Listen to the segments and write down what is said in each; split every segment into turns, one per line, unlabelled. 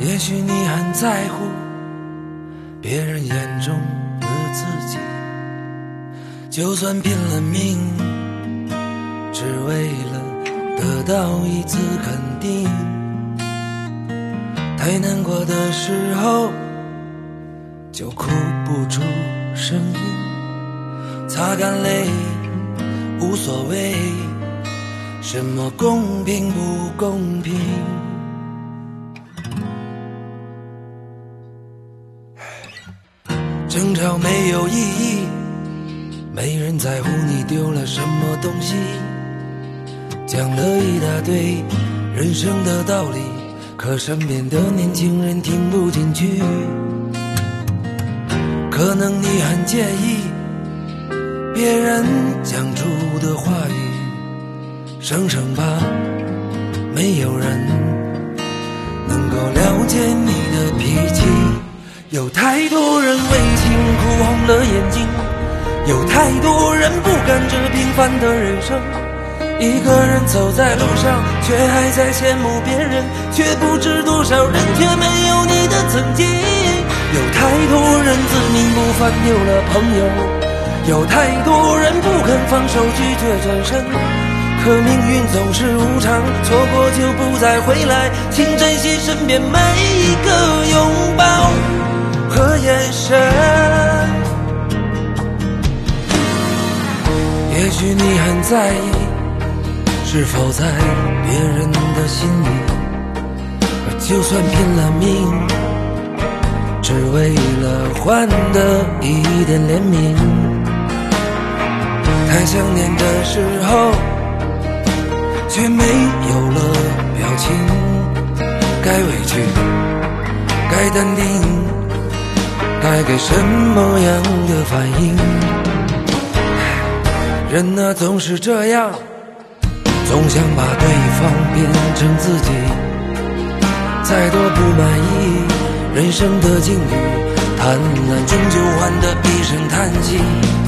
也许你很在乎别人眼中的自己，就算拼了命，只为了得到一次肯定。太难过的时候就哭不出声音，擦干泪无所谓什么公平不公平。争吵没有意义，没人在乎你丢了什么东西，讲了一大堆人生的道理，可身边的年轻人听不进去。可能你很介意别人讲出的话语，生生怕没有人能够了解你的脾气。有太多人为情哭红了眼睛，有太多人不甘这平凡的人生。一个人走在路上，却还在羡慕别人，却不知多少人却没有你的曾经。有太多人自命不凡丢了朋友，有太多人不肯放手拒绝转身。可命运总是无常，错过就不再回来，请珍惜身边每一个拥抱和眼神。也许你很在意是否在别人的心里，就算拼了命，只为了换得一点怜悯。太想念的时候却没有了表情，该委屈该淡定，该给什么样的反应。人啊总是这样，总想把对方变成自己，再多不满意人生的境遇，贪婪终究换得一声叹息。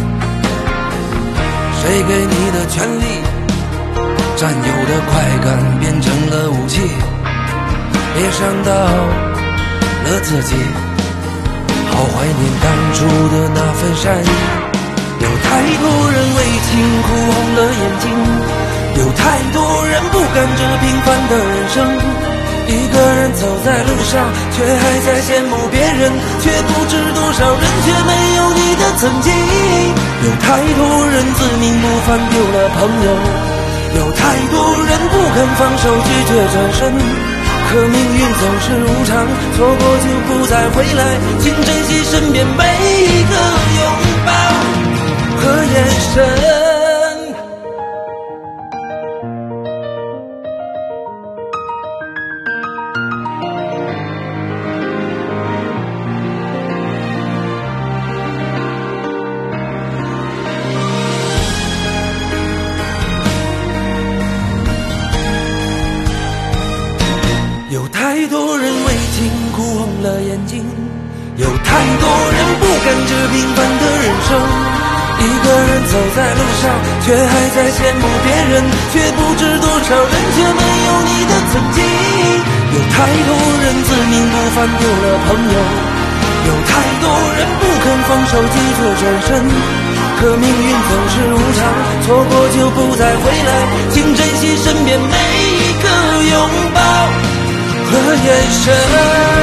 谁给你的权利，占有的快感变成了武器，别伤到了自己，好怀念当初的那份善意。有太多人为情哭红了眼睛，有太多人不甘这平凡的人生。一个人走在路上，却还在羡慕别人，却不知多少人却没有你的曾经。有太多人自命不凡丢了朋友，有太多人不肯放手拒绝转身。可命运总是无常，错过就不再回来，请珍惜身边每一个拥抱和眼神。有太多人为情哭红了眼睛，有太多人不甘这平凡的人生。一个人走在路上，却还在羡慕别人，却不知多少人却没有你的曾经。有太多人自命不凡丢了朋友，有太多人不肯放手拒绝转身。可命运总是无常，错过就不再回来，请珍惜身边每一个拥抱和眼神。